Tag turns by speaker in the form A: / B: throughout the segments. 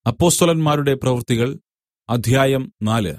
A: അപ്പൊസ്തലന്മാരുടെ പ്രവൃത്തികൾ അധ്യായം 4.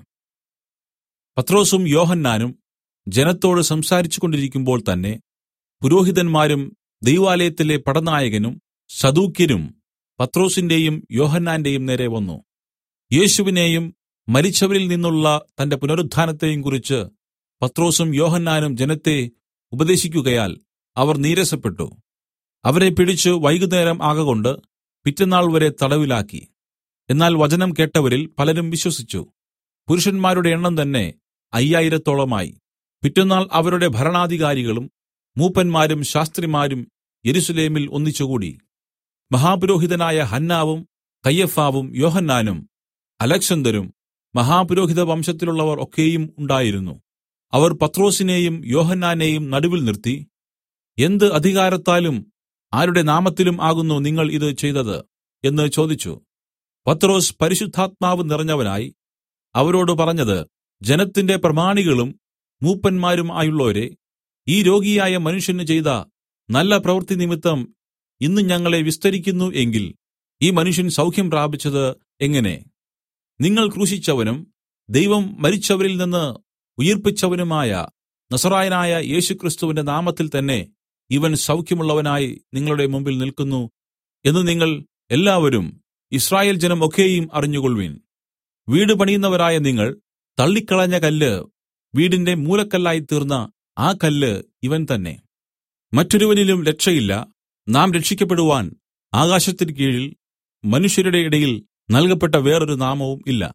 A: പത്രൊസും യോഹന്നാനും ജനത്തോട് സംസാരിച്ചുകൊണ്ടിരിക്കുമ്പോൾ തന്നെ പുരോഹിതന്മാരും ദൈവാലയത്തിലെ പടനായകനും സദൂക്യരും പത്രൊസിന്റെയും യോഹന്നാന്റെയും നേരെ വന്നു. യേശുവിനെയും മരിച്ചവരിൽ നിന്നുള്ള തന്റെ പുനരുത്ഥാനത്തെയും കുറിച്ച് പത്രൊസും യോഹന്നാനും ജനത്തെ ഉപദേശിക്കുകയാൽ അവർ നീരസപ്പെട്ടു. അവരെ പിടിച്ച് വൈകുന്നേരം ആകകൊണ്ട് പിറ്റെന്നാൾ വരെ തടവിലാക്കി. എന്നാൽ വചനം കേട്ടവരിൽ പലരും വിശ്വസിച്ചു. പുരുഷന്മാരുടെ എണ്ണം തന്നെ 5000-ഓളമായി. പിറ്റെന്നാൾ അവരുടെ ഭരണാധികാരികളും മൂപ്പന്മാരും ശാസ്ത്രിമാരും യെരൂശലേമിൽ ഒന്നിച്ചുകൂടി. മഹാപുരോഹിതനായ ഹന്നാവും കയ്യഫാവും യോഹന്നാനും അലെക്സന്തരും മഹാപുരോഹിത വംശത്തിലുള്ളവർ ഒക്കെയും ഉണ്ടായിരുന്നു. അവർ പത്രൊസിനെയും യോഹന്നാനെയും നടുവിൽ നിർത്തി, എന്ത് അധികാരത്താലും ആരുടെ നാമത്തിലും ആകുന്നു നിങ്ങൾ ഇത് ചെയ്തത് എന്ന് ചോദിച്ചു. പത്രൊസ് പരിശുദ്ധാത്മാവ് നിറഞ്ഞവനായി അവരോട് പറഞ്ഞത്, ജനത്തിന്റെ പ്രമാണികളും മൂപ്പന്മാരും ആയുള്ളോരേ, ഈ രോഗിയായ മനുഷ്യന് ചെയ്ത നല്ല പ്രവൃത്തി നിമിത്തം ഇന്ന് ഞങ്ങളെ വിസ്തരിക്കുന്നു എങ്കിൽ ഈ മനുഷ്യൻ സൗഖ്യം പ്രാപിച്ചത് എങ്ങനെ? നിങ്ങൾ ക്രൂശിച്ചവനും ദൈവം മരിച്ചവരിൽ നിന്ന് ഉയിർപ്പിച്ചവനുമായ നസറായനായ യേശുക്രിസ്തുവിന്റെ നാമത്തിൽ തന്നെ ഇവൻ സൗഖ്യമുള്ളവനായി നിങ്ങളുടെ മുമ്പിൽ നില്ക്കുന്നു എന്ന് നിങ്ങൾ എല്ലാവരും യിസ്രായേൽ ജനം ഒക്കെയും അറിഞ്ഞുകൊൾവിൻ. വീട് പണിയുന്നവരായ നിങ്ങൾ തള്ളിക്കളഞ്ഞ കല്ല് വീടിന്റെ മൂലക്കല്ലായി തീർന്ന ആ കല്ല് ഇവൻ തന്നെ. മറ്റൊരുവനിലും രക്ഷയില്ല. നാം രക്ഷിക്കപ്പെടുവാൻ ആകാശത്തിന് കീഴിൽ മനുഷ്യരുടെ ഇടയിൽ നൽകപ്പെട്ട വേറൊരു നാമവും ഇല്ല.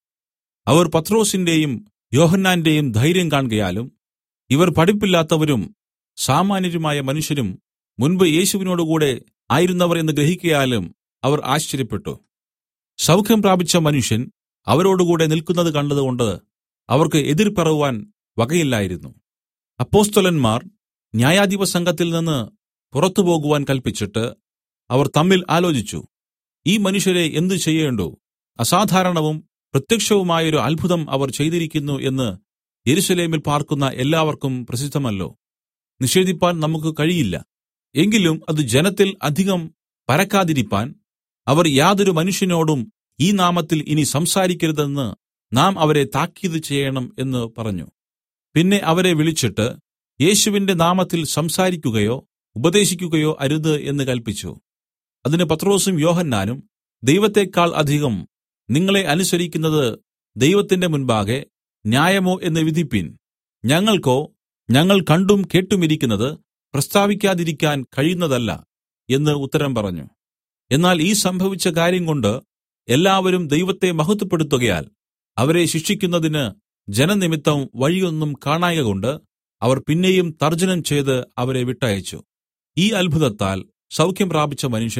A: അവർ പത്രൊസിന്റെയും യോഹന്നാന്റെയും ധൈര്യം കാൺകയാലും ഇവർ പഠിപ്പില്ലാത്തവരും സാമാന്യരുമായ മനുഷ്യരും മുൻപ് യേശുവിനോടുകൂടെ ആയിരുന്നവർ എന്ന് ഗ്രഹിക്കയാലും അവർ ആശ്ചര്യപ്പെട്ടു. സൗഖ്യം പ്രാപിച്ച മനുഷ്യൻ അവരോടുകൂടെ നിൽക്കുന്നത് കണ്ടതുകൊണ്ട് അവർക്ക് എതിർ പറവാൻ വകയില്ലായിരുന്നു. അപ്പൊസ്തലന്മാർ ന്യായാധിപസംഘത്തിൽ നിന്ന് പുറത്തു പോകുവാൻ കല്പിച്ചിട്ട് അവർ തമ്മിൽ ആലോചിച്ചു, ഈ മനുഷ്യരെ എന്ത് ചെയ്യേണ്ടു? അസാധാരണവും പ്രത്യക്ഷവുമായൊരു അത്ഭുതം അവർ ചെയ്തിരിക്കുന്നു എന്ന് യെരൂശലേമിൽ പാർക്കുന്ന എല്ലാവർക്കും പ്രസിദ്ധമല്ലോ. നിഷേധിപ്പാൻ നമുക്ക് കഴിയില്ല. എങ്കിലും അത് ജനത്തിൽ അധികം പരക്കാതിരിപ്പാൻ അവർ യാതൊരു മനുഷ്യനോടും ഈ നാമത്തിൽ ഇനി സംസാരിക്കരുതെന്ന് നാം അവരെ താക്കീത് ചെയ്യണം എന്ന് പറഞ്ഞു. പിന്നെ അവരെ വിളിച്ചിട്ട് യേശുവിന്റെ നാമത്തിൽ സംസാരിക്കുകയോ ഉപദേശിക്കുകയോ അരുത് എന്ന് കല്പിച്ചു. അതിന് പത്രൊസും യോഹന്നാനും, ദൈവത്തെക്കാൾ അധികം നിങ്ങളെ അനുസരിക്കുന്നത് ദൈവത്തിന്റെ മുൻപാകെ ന്യായമോ എന്ന് വിധിപ്പിൻ. ഞങ്ങൾക്കോ ഞങ്ങൾ കണ്ടും കേട്ടുമിരിക്കുന്നത് പ്രസ്താവിക്കാതിരിക്കാൻ കഴിയുന്നതല്ല എന്ന് ഉത്തരം പറഞ്ഞു. എന്നാൽ ഈ സംഭവിച്ച കാര്യം കൊണ്ട് എല്ലാവരും ദൈവത്തെ മഹത്വപ്പെടുത്തുകയാൽ അവരെ ശിക്ഷിക്കുന്നതിന് ജനനിമിത്തം വഴിയൊന്നും കാണായ്കകൊണ്ട് അവർ പിന്നെയും തർജ്ജനം ചെയ്ത് അവരെ വിട്ടയച്ചു. ഈ അത്ഭുതത്താൽ സൗഖ്യം പ്രാപിച്ച മനുഷ്യൻ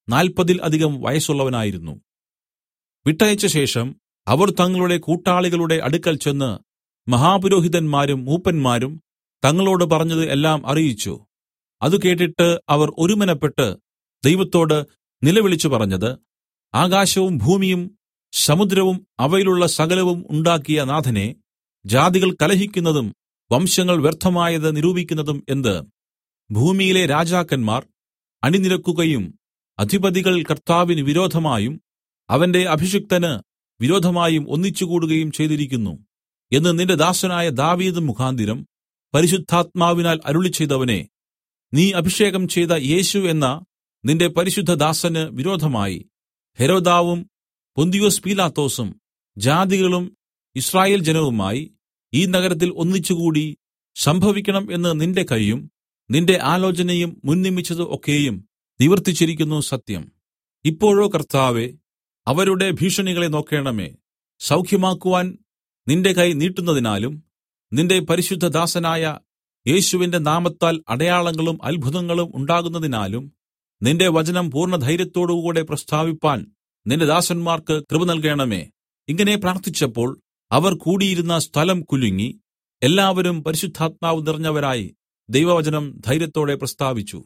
A: 40 അധികം വയസ്സുള്ളവനായിരുന്നു. വിട്ടയച്ച ശേഷം അവർ തങ്ങളുടെ കൂട്ടാളികളുടെ അടുക്കൽ ചെന്ന് മഹാപുരോഹിതന്മാരും മൂപ്പന്മാരും തങ്ങളോട് പറഞ്ഞത് എല്ലാം അറിയിച്ചു. അത് കേട്ടിട്ട് അവർ ഒരുമനപ്പെട്ട് ദൈവത്തോട് നിലവിളിച്ചു പറഞ്ഞത്, ആകാശവും ഭൂമിയും സമുദ്രവും അവയിലുള്ള സകലവും ഉണ്ടാക്കിയ നാഥനെ, ജാതികൾ കലഹിക്കുന്നതും വംശങ്ങൾ വ്യർത്ഥമായത് നിരൂപിക്കുന്നതും എന്ത്? ഭൂമിയിലെ രാജാക്കന്മാർ അണിനിരക്കുകയും അധിപതികൾ കർത്താവിന് വിരോധമായും അവന്റെ അഭിഷിക്തന് വിരോധമായും ഒന്നിച്ചുകൂടുകയും ചെയ്തിരിക്കുന്നു എന്ന് നിന്റെ ദാസനായ ദാവീദ് മുഖാന്തരം പരിശുദ്ധാത്മാവിനാൽ അരുളിച്ചെയ്തവനെ, നീ അഭിഷേകം ചെയ്ത യേശു എന്ന നിന്റെ പരിശുദ്ധ ദാസന് വിരോധമായി ഹെരോദാവും പൊന്തിയൊസ് പീലാത്തോസും ജാതികളും യിസ്രായേൽ ജനവുമായി ഈ നഗരത്തിൽ ഒന്നിച്ചുകൂടി സംഭവിക്കണം എന്ന് നിന്റെ കയ്യും നിന്റെ ആലോചനയും മുൻനിയമിച്ചത് ഒക്കെയും നിവർത്തിച്ചിരിക്കുന്നു സത്യം. ഇപ്പോഴോ കർത്താവേ, അവരുടെ ഭീഷണികളെ നോക്കേണമേ. സൗഖ്യമാക്കുവാൻ നിന്റെ കൈ നീട്ടുന്നതിനാലും നിന്റെ പരിശുദ്ധദാസനായ യേശുവിന്റെ നാമത്താൽ അടയാളങ്ങളും അത്ഭുതങ്ങളും ഉണ്ടാകുന്നതിനാലും നിന്റെ വചനം പൂർണ്ണധൈര്യത്തോടുകൂടെ പ്രസ്താവിപ്പാൻ നിന്റെ ദാസന്മാർക്ക് കൃപ നൽകണമേ. ഇങ്ങനെ പ്രാർത്ഥിച്ചപ്പോൾ അവർ കൂടിയിരുന്ന സ്ഥലം കുലുങ്ങി എല്ലാവരും പരിശുദ്ധാത്മാവ് നിറഞ്ഞവരായി ദൈവവചനം ധൈര്യത്തോടെ പ്രസ്താവിച്ചു.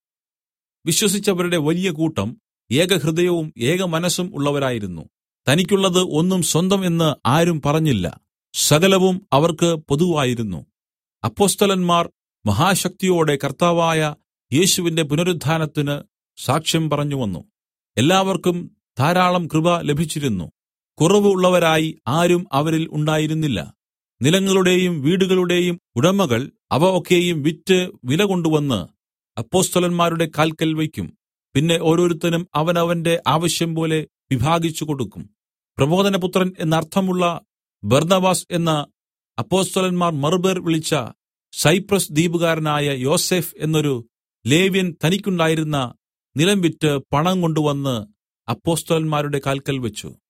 A: വിശ്വസിച്ചവരുടെ വലിയ കൂട്ടം ഏകഹൃദയവും ഏകമനസ്സും ഉള്ളവരായിരുന്നു. തനിക്കുള്ളത് ഒന്നും സ്വന്തം എന്ന് ആരും പറഞ്ഞില്ല. സകലവും അവർക്ക് പൊതുവായിരുന്നു. അപ്പൊസ്തലന്മാർ മഹാശക്തിയോടെ കർത്താവായ യേശുവിന്റെ പുനരുത്ഥാനത്തിന് സാക്ഷ്യം പറഞ്ഞുവന്നു. എല്ലാവർക്കും ധാരാളം കൃപ ലഭിച്ചിരുന്നു. കുറവ് ഉള്ളവരായി ആരും അവരിൽ ഉണ്ടായിരുന്നില്ല. നിലങ്ങളുടെയും വീടുകളുടെയും ഉടമകൾ അവ ഒക്കെയും വിറ്റ് വില കൊണ്ടുവന്ന് അപ്പൊസ്തലന്മാരുടെ കാൽക്കൽ വയ്ക്കും. പിന്നെ ഓരോരുത്തനും അവനവന്റെ ആവശ്യം പോലെ വിഭാഗിച്ചു കൊടുക്കും. പ്രബോധനപുത്രൻ എന്നർത്ഥമുള്ള ബർന്നബാസ് എന്ന അപ്പൊസ്തലന്മാർ മറുപേർ വിളിച്ച സൈപ്രസ് ദ്വീപുകാരനായ യോസഫ് എന്നൊരു ലേവ്യൻ തനിക്കുണ്ടായിരുന്ന നിലം വിറ്റ് പണം കൊണ്ടുവന്ന് അപ്പൊസ്തലന്മാരുടെ കാൽക്കൽ വെച്ച്.